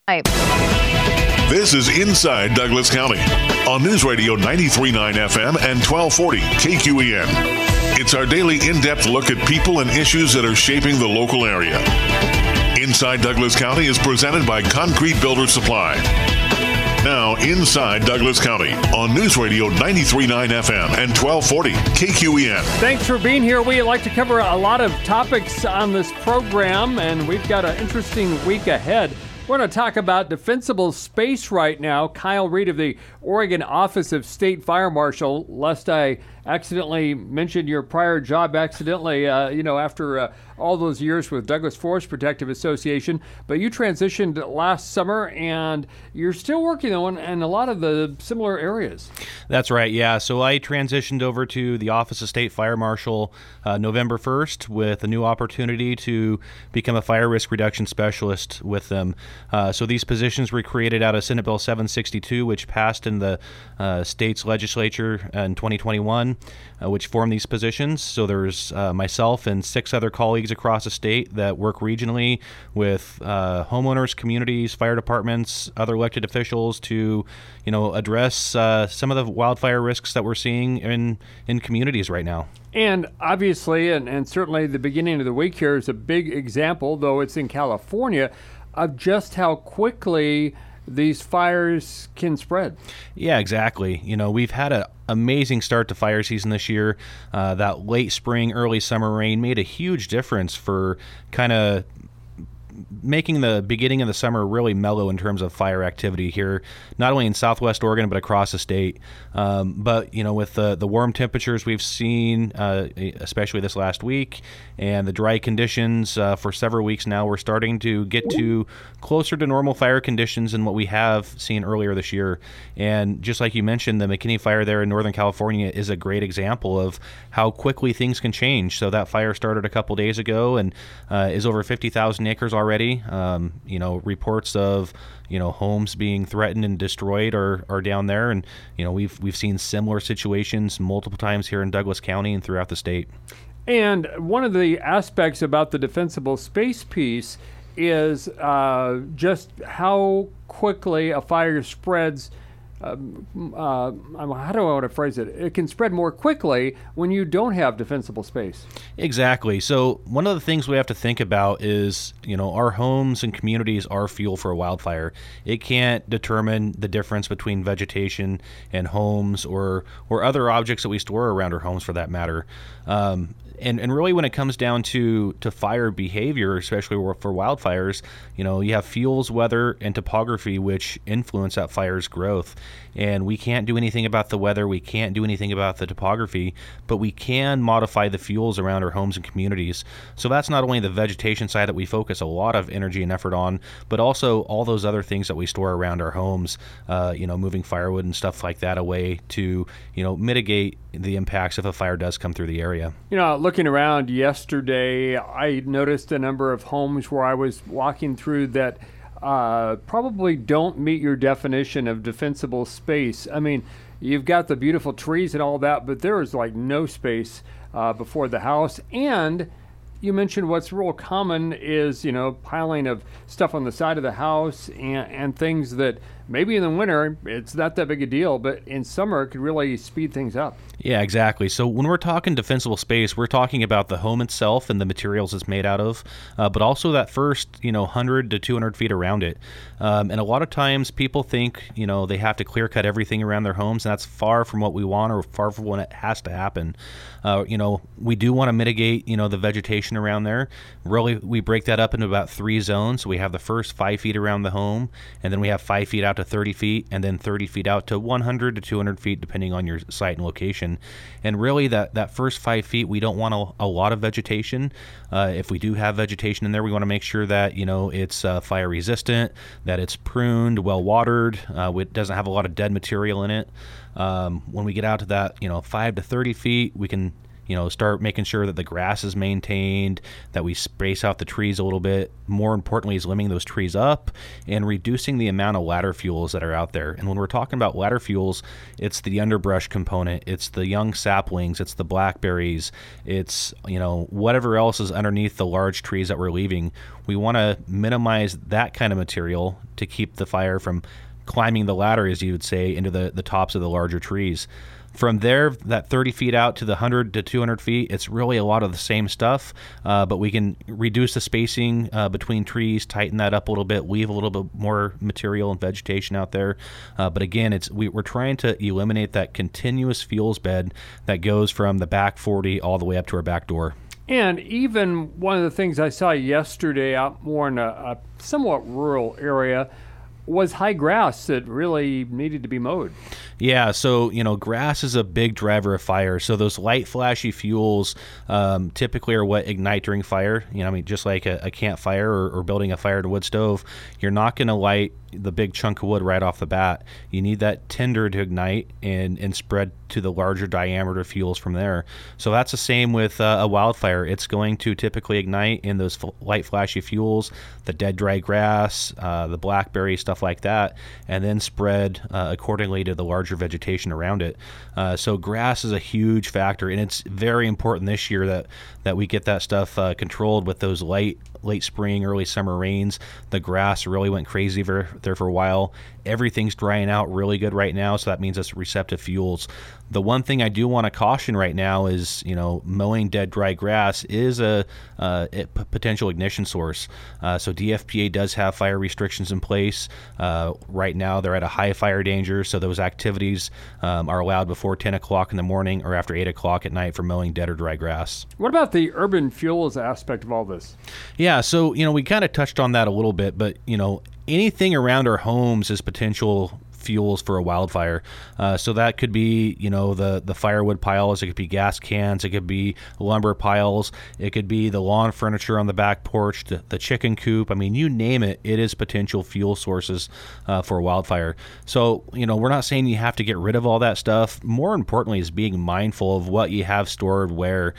This is Inside Douglas County on News Radio 93.9 FM and 1240 KQEN. It's our daily in-depth look at people and issues that are shaping the local area. Inside Douglas County is presented by Concrete Builder Supply. Now, Inside Douglas County on News Radio 93.9 FM and 1240 KQEN. Thanks for being here. We like to cover a lot of topics on this program, and we've got an interesting week ahead. We're going to talk about defensible space right now. Kyle Reed of the Oregon Office of State Fire Marshal, lest I accidentally mentioned your prior job accidentally, after all those years with Douglas Forest Protective Association. But you transitioned last summer, and you're still working on in a lot of the similar areas. That's right, yeah. So I transitioned over to the Office of State Fire Marshal November 1st with a new opportunity to become a fire risk reduction specialist with them. So these positions were created out of Senate Bill 762, which passed in the state's legislature in 2021, which formed these positions. So there's myself and 6 other colleagues across the state that work regionally with homeowners, communities, fire departments, other elected officials to, address some of the wildfire risks that we're seeing in communities right now. And obviously, and certainly the beginning of the week here is a big example, though it's in California, of just how quickly these fires can spread. Yeah, exactly. We've had an amazing start to fire season this year. That late spring, early summer rain made a huge difference for kind of making the beginning of the summer really mellow in terms of fire activity here, not only in Southwest Oregon, but across the state. But, with the warm temperatures we've seen, especially this last week, and the dry conditions for several weeks now, we're starting to get to closer to normal fire conditions than what we have seen earlier this year. And just like you mentioned, the McKinney fire there in Northern California is a great example of how quickly things can change. So that fire started a couple days ago and is over 50,000 acres already. Reports of homes being threatened and destroyed are down there, and we've seen similar situations multiple times here in Douglas County and throughout the state. And one of the aspects about the defensible space piece is just how quickly a fire spreads. How do I want to phrase it? It can spread more quickly when you don't have defensible space. Exactly. So one of the things we have to think about is, our homes and communities are fuel for a wildfire. It can't determine the difference between vegetation and homes or other objects that we store around our homes for that matter. And really when it comes down to fire behavior, especially for wildfires, you have fuels, weather, and topography which influence that fire's growth. And we can't do anything about the weather, we can't do anything about the topography, but we can modify the fuels around our homes and communities. So that's not only the vegetation side that we focus a lot of energy and effort on, but also all those other things that we store around our homes, moving firewood and stuff like that away to, mitigate the impacts if a fire does come through the area. Looking around yesterday, I noticed a number of homes where I was walking through that probably don't meet your definition of defensible space. I mean, you've got the beautiful trees and all that, but there is like no space before the house. And you mentioned what's real common is, piling of stuff on the side of the house and things that maybe in the winter it's not that big a deal, but in summer it could really speed things up. Yeah, exactly. So when we're talking defensible space, we're talking about the home itself and the materials it's made out of, but also that first, 100 to 200 feet around it. And a lot of times people think, they have to clear cut everything around their homes, and that's far from what we want or far from what has to happen. We do want to mitigate, the vegetation around there. Really, we break that up into about 3 zones. So we have the first 5 feet around the home, and then we have 5 feet out to 30 feet, and then 30 feet out to 100 to 200 feet, depending on your site and location. And really, that first 5 feet, we don't want a lot of vegetation. If we do have vegetation in there, we want to make sure that, it's fire resistant, that it's pruned, well watered, it doesn't have a lot of dead material in it. When we get out to that, 5 to 30 feet, we can start making sure that the grass is maintained, that we space out the trees a little bit. More importantly is limbing those trees up and reducing the amount of ladder fuels that are out there. And when we're talking about ladder fuels, it's the underbrush component, it's the young saplings, it's the blackberries, it's whatever else is underneath the large trees that we're leaving. We want to minimize that kind of material to keep the fire from climbing the ladder, as you would say, into the tops of the larger trees. From there, that 30 feet out to the 100 to 200 feet, it's really a lot of the same stuff, but we can reduce the spacing between trees, tighten that up a little bit, leave a little bit more material and vegetation out there. But again, we're trying to eliminate that continuous fuels bed that goes from the back 40 all the way up to our back door. And even one of the things I saw yesterday out more in a somewhat rural area was high grass that really needed to be mowed. Yeah, so, grass is a big driver of fire. So those light, flashy fuels typically are what ignite during fire. Just like a campfire or building a fire at a wood stove, you're not going to light the big chunk of wood right off the bat. You need that tinder to ignite and spread to the larger diameter fuels from there. So that's the same with a wildfire. It's going to typically ignite in those light, flashy fuels, the dead, dry grass, the blackberry, stuff like that, and then spread accordingly to the larger vegetation around it. So grass is a huge factor, and it's very important this year that we get that stuff controlled with those late spring, early summer rains. The grass really went crazy there for a while. Everything's drying out really good right now, so that means it's receptive fuels. The one thing I do want to caution right now is, mowing dead, dry grass is a potential ignition source. So DFPA does have fire restrictions in place. Right now, they're at a high fire danger, so those activities are allowed before 10 o'clock in the morning or after 8 o'clock at night for mowing dead or dry grass. What about the urban fuels aspect of all this? Yeah, so, we kind of touched on that a little bit, but, anything around our homes is potential fuels for a wildfire. So that could be, the firewood piles, it could be gas cans, it could be lumber piles, it could be the lawn furniture on the back porch, the chicken coop. You name it, it is potential fuel sources for a wildfire. So, we're not saying you have to get rid of all that stuff. More importantly is being mindful of what you have stored where,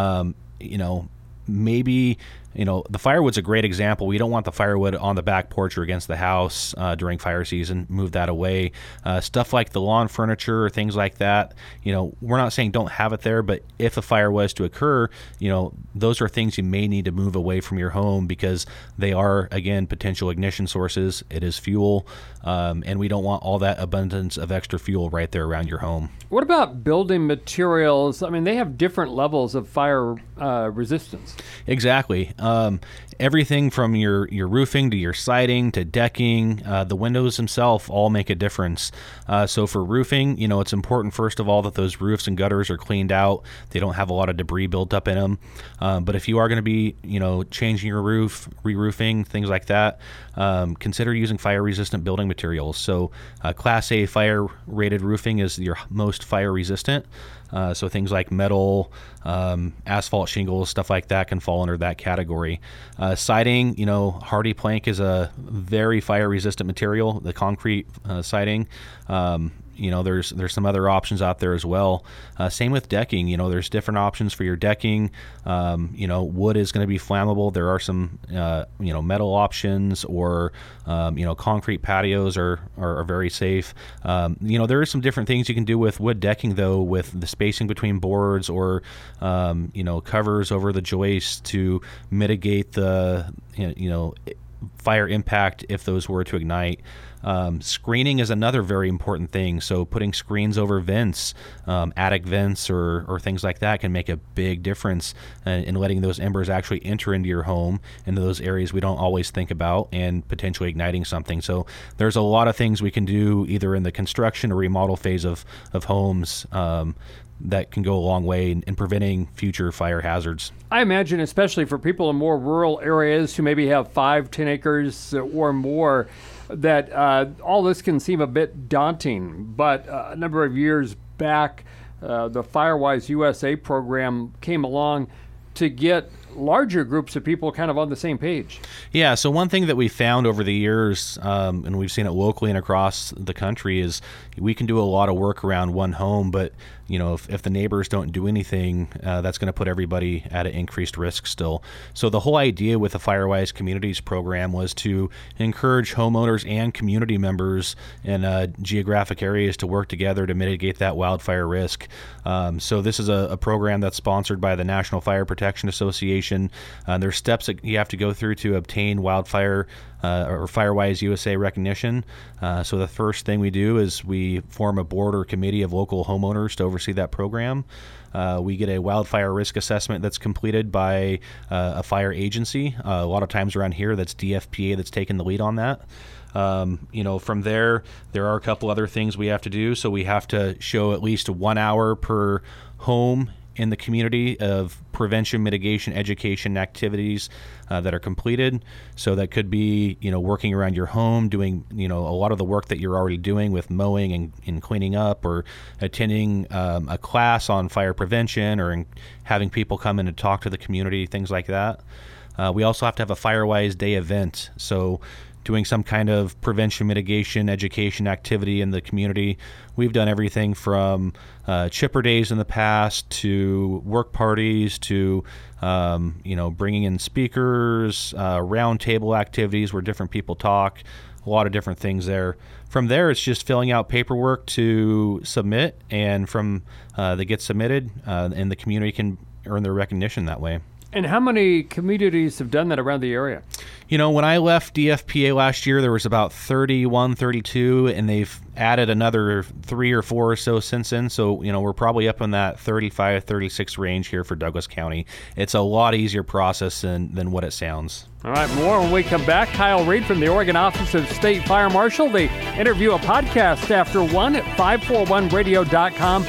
maybe the firewood's a great example. We don't want the firewood on the back porch or against the house during fire season. Move that away. Stuff like the lawn furniture or things like that, we're not saying don't have it there, but if a fire was to occur, those are things you may need to move away from your home because they are, again, potential ignition sources. It is fuel, and we don't want all that abundance of extra fuel right there around your home. What about building materials? They have different levels of fire resistance. Exactly. Everything from your roofing to your siding to decking, the windows themselves all make a difference. So for roofing, it's important, first of all, that those roofs and gutters are cleaned out. They don't have a lot of debris built up in them. But if you are going to be, changing your roof, re-roofing, things like that, consider using fire-resistant building materials. So Class A fire-rated roofing is your most fire-resistant. So things like metal, asphalt shingles, stuff like that can fall under that category. Siding, hardy plank is a very fire-resistant material, the concrete siding. There's some other options out there as well. Same with decking. There's different options for your decking. Wood is going to be flammable. There are some, metal options or, concrete patios are very safe. There are some different things you can do with wood decking, though, with the spacing between boards or, covers over the joists to mitigate the, fire impact if those were to ignite. Screening is another very important thing. So putting screens over vents, attic vents or things like that can make a big difference in letting those embers actually enter into your home, into those areas we don't always think about, and potentially igniting something. So there's a lot of things we can do either in the construction or remodel phase of homes that can go a long way in preventing future fire hazards. I imagine, especially for people in more rural areas who maybe have 5-10 acres or more, that all this can seem a bit daunting. But a number of years back, the Firewise USA program came along to get larger groups of people kind of on the same page. Yeah, so one thing that we found over the years, and we've seen it locally and across the country, is we can do a lot of work around one home, but if the neighbors don't do anything, that's going to put everybody at an increased risk still. So the whole idea with the Firewise Communities program was to encourage homeowners and community members in geographic areas to work together to mitigate that wildfire risk. So this is a program that's sponsored by the National Fire Protection Association. There's steps that you have to go through to obtain wildfire or Firewise USA recognition. So the first thing we do is we form a board or committee of local homeowners to oversee that program. We get a wildfire risk assessment that's completed by a fire agency. A lot of times around here, that's DFPA that's taking the lead on that. From there are a couple other things we have to do. So we have to show at least 1 hour per home in the community of prevention, mitigation, education activities that are completed. So that could be, working around your home, doing, a lot of the work that you're already doing with mowing and cleaning up, or attending a class on fire prevention, or having people come in and talk to the community, things like that. We also have to have a Firewise Day event. So doing some kind of prevention, mitigation, education activity in the community. We've done everything from chipper days in the past to work parties to, bringing in speakers, round table activities where different people talk, a lot of different things there. From there, it's just filling out paperwork to submit, and from that gets submitted, and the community can earn their recognition that way. And how many communities have done that around the area? When I left DFPA last year, there was about 31, 32, and they've added another 3 or 4 or so since then. So, we're probably up in that 35, 36 range here for Douglas County. It's a lot easier process than what it sounds. All right, more when we come back. Kyle Reed from the Oregon Office of State Fire Marshal. They interview a podcast after 1 at 541radio.com.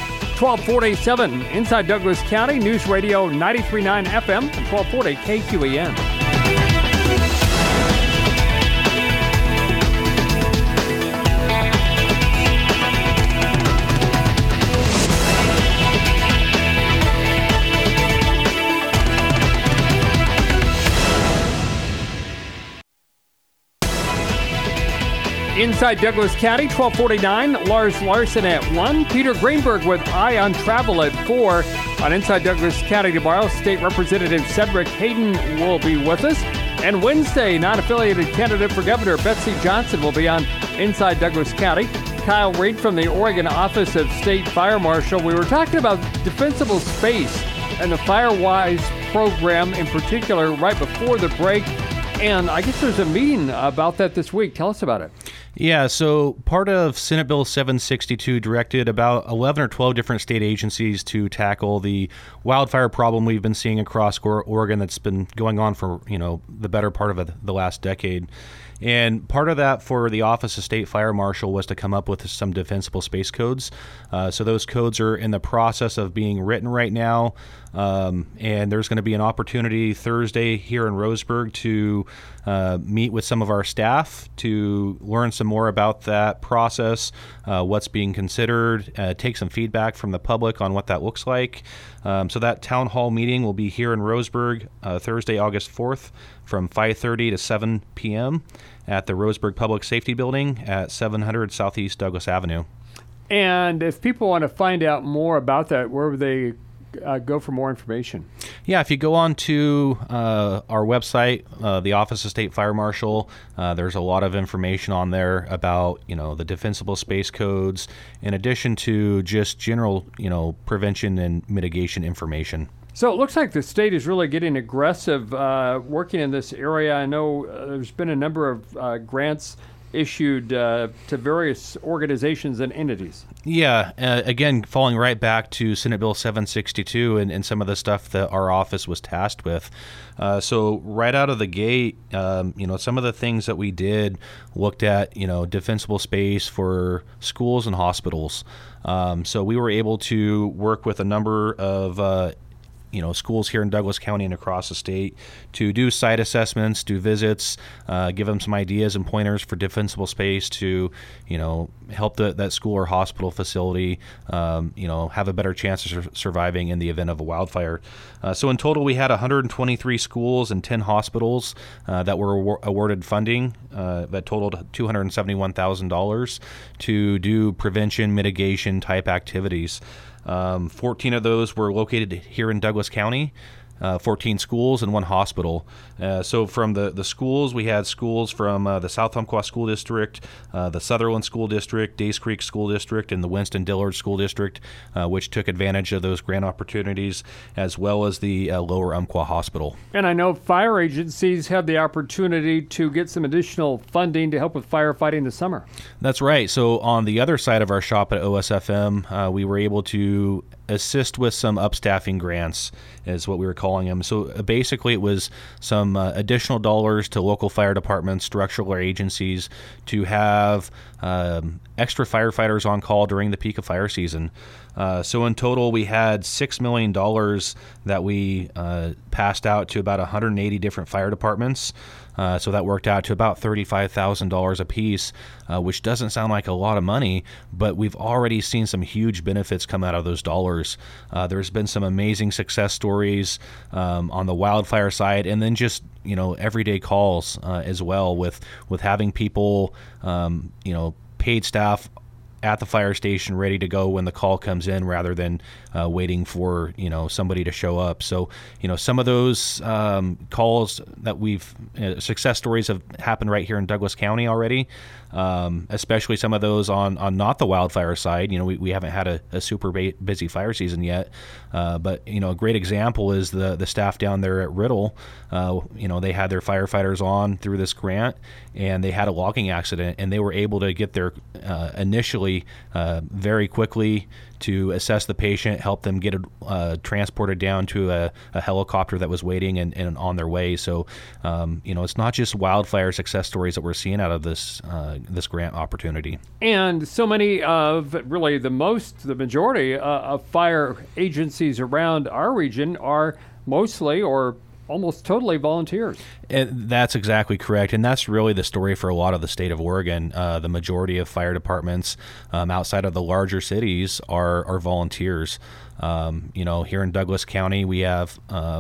1247 inside Douglas County, News Radio 93.9 FM and 1240 KQEN. Inside Douglas County, 1249, Lars Larson at 1. Peter Greenberg with Eye on Travel at 4. On Inside Douglas County tomorrow, State Representative Cedric Hayden will be with us. And Wednesday, non-affiliated candidate for governor Betsy Johnson will be on Inside Douglas County. Kyle Reed from the Oregon Office of State Fire Marshal. We were talking about defensible space and the Firewise program in particular right before the break. And I guess there's a meeting about that this week. Tell us about it. Yeah, so part of Senate Bill 762 directed about 11 or 12 different state agencies to tackle the wildfire problem we've been seeing across Oregon that's been going on for, the better part of the last decade. And part of that for the Office of State Fire Marshal was to come up with some defensible space codes. So those codes are in the process of being written right now. And there's going to be an opportunity Thursday here in Roseburg to meet with some of our staff to learn some more about that process, what's being considered, take some feedback from the public on what that looks like. So that town hall meeting will be here in Roseburg Thursday, August 4th from 5:30 to 7 p.m. at the Roseburg Public Safety Building at 700 Southeast Douglas Avenue. And if people want to find out more about that, where would they go for more information? Yeah, if you go on to our website, the Office of State Fire Marshal, there's a lot of information on there about, the defensible space codes, in addition to just general, prevention and mitigation information. So it looks like the state is really getting aggressive working in this area. I know there's been a number of grants issued to various organizations and entities. Yeah, again, falling right back to Senate Bill 762 and some of the stuff that our office was tasked with. So right out of the gate, some of the things that we did looked at, defensible space for schools and hospitals. So we were able to work with a number of schools here in Douglas County and across the state to do site assessments, do visits, give them some ideas and pointers for defensible space to, help that school or hospital facility, have a better chance of surviving in the event of a wildfire. So in total, we had 123 schools and 10 hospitals that were awarded funding that totaled $271,000 to do prevention mitigation type activities. 14 of those were located here in Douglas County. 14 schools and 1 hospital. So from the schools, we had schools from the South Umpqua School District, the Sutherland School District, Days Creek School District, and the Winston Dillard School District, which took advantage of those grant opportunities, as well as the Lower Umpqua Hospital. And I know fire agencies had the opportunity to get some additional funding to help with firefighting this summer. That's right. So on the other side of our shop at OSFM, we were able to assist with some upstaffing grants, is what we were calling them. So basically it was some additional dollars to local fire departments, structural agencies to have extra firefighters on call during the peak of fire season. So in total, we had $6 million that we passed out to about 180 different fire departments. So that worked out to about $35,000 a piece, which doesn't sound like a lot of money, but we've already seen some huge benefits come out of those dollars. There's been some amazing success stories on the wildfire side, and then just everyday calls as well with having people, paid staff at the fire station ready to go when the call comes in rather than waiting for somebody to show up. So some of those calls that we've success stories have happened right here in Douglas County already, especially some of those on not the wildfire side. We haven't had a super busy fire season yet, but a great example is the staff down there at Riddle. They had their firefighters on through this grant, and they had a logging accident, and they were able to get there initially very quickly to assess the patient, help them get transported down to a helicopter that was waiting and on their way. So, it's not just wildfire success stories that we're seeing out of this grant opportunity. And so many of, really the majority of fire agencies around our region are mostly or almost totally volunteers. And that's exactly correct. And that's really the story for a lot of the state of Oregon. The majority of fire departments outside of the larger cities are volunteers. Here in Douglas County, we have,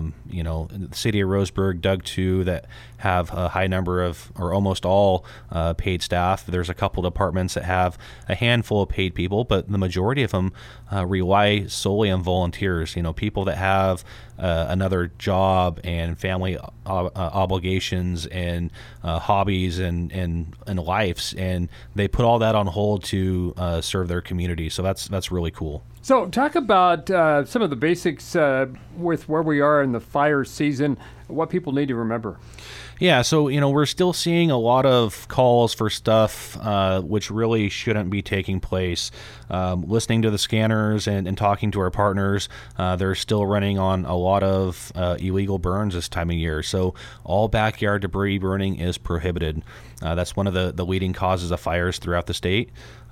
the city of Roseburg, Doug 2, that have a high number of, or almost all, paid staff. There's a couple departments that have a handful of paid people, but the majority of them rely solely on volunteers. People that have another job and family obligations and hobbies and lives, and they put all that on hold to serve their community. So that's really cool. So talk about some of the basics with where we are in the fire season, what people need to remember. Yeah, so, we're still seeing a lot of calls for stuff which really shouldn't be taking place. Listening to the scanners and talking to our partners, they're still running on a lot of illegal burns this time of year. So all backyard debris burning is prohibited. That's one of the leading causes of fires throughout the state.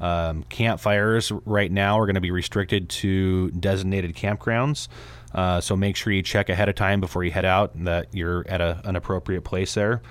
Campfires right now are going to be restricted to designated campgrounds. So make sure you check ahead of time before you head out that you're at an appropriate place there.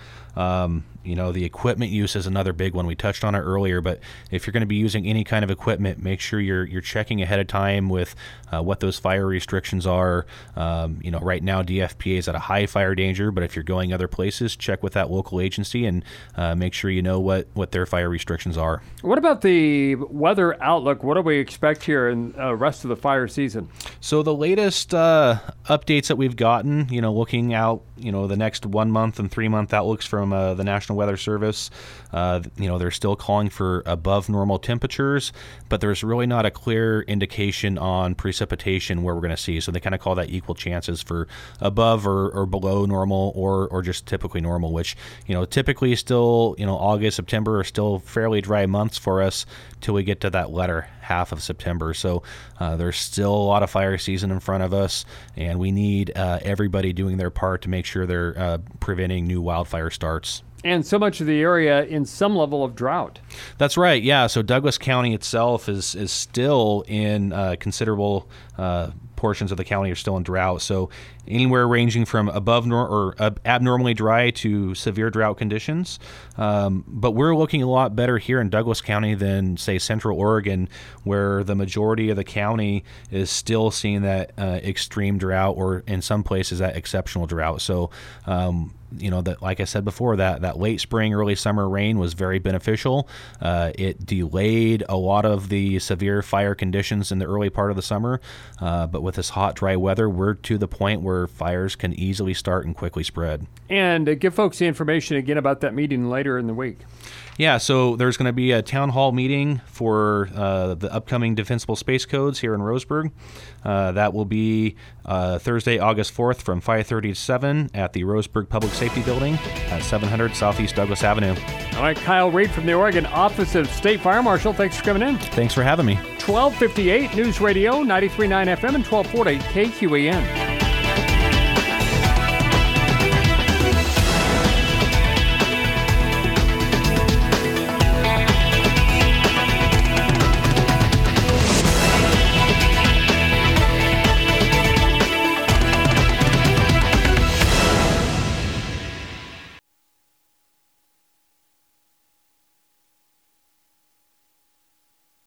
The equipment use is another big one. We touched on it earlier, but if you're going to be using any kind of equipment, make sure you're checking ahead of time with what those fire restrictions are. Right now DFPA is at a high fire danger, but if you're going other places, check with that local agency and make sure you know what their fire restrictions are. What about the weather outlook? What do we expect here in the rest of the fire season? So the latest updates that we've gotten, looking out, the next 1 month and 3 month outlooks from the National Weather Service, they're still calling for above normal temperatures, but there's really not a clear indication on precipitation where we're going to see. So they kind of call that equal chances for above or below normal or just typically normal, which, typically still, August, September are still fairly dry months for us till we get to that latter half of September. So there's still a lot of fire season in front of us, and we need everybody doing their part to make sure they're preventing new wildfire starts. And so much of the area in some level of drought. That's right, yeah. So Douglas County itself is still in considerable portions of the county are still in drought. So anywhere ranging from abnormally dry to severe drought conditions. But we're looking a lot better here in Douglas County than, say, Central Oregon, where the majority of the county is still seeing that extreme drought, or in some places that exceptional drought. So, that, like I said before, that late spring, early summer rain was very beneficial. It delayed a lot of the severe fire conditions in the early part of the summer. But with this hot, dry weather, we're to the point where fires can easily start and quickly spread. And give folks the information again about that meeting later in the week. Yeah, so there's going to be a town hall meeting for the upcoming defensible space codes here in Roseburg. That will be Thursday, August 4th from 5:30 to 7 at the Roseburg Public Safety Building at 700 Southeast Douglas Avenue. All right, Kyle Reed from the Oregon Office of State Fire Marshal, thanks for coming in. Thanks for having me. 1258 News Radio, 93.9 FM and 1240 KQEN.